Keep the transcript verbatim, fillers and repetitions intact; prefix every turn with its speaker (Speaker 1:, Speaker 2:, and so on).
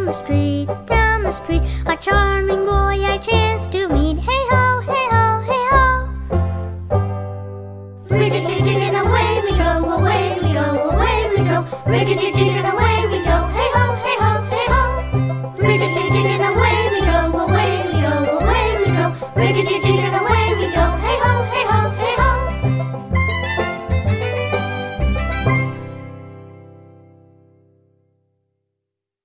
Speaker 1: the street, down the street, a charming boy I chanced to meet. Hey ho, hey ho, hey ho. Rickety-tick and away we go, away we go, away we go. Rickety-tick and away we go.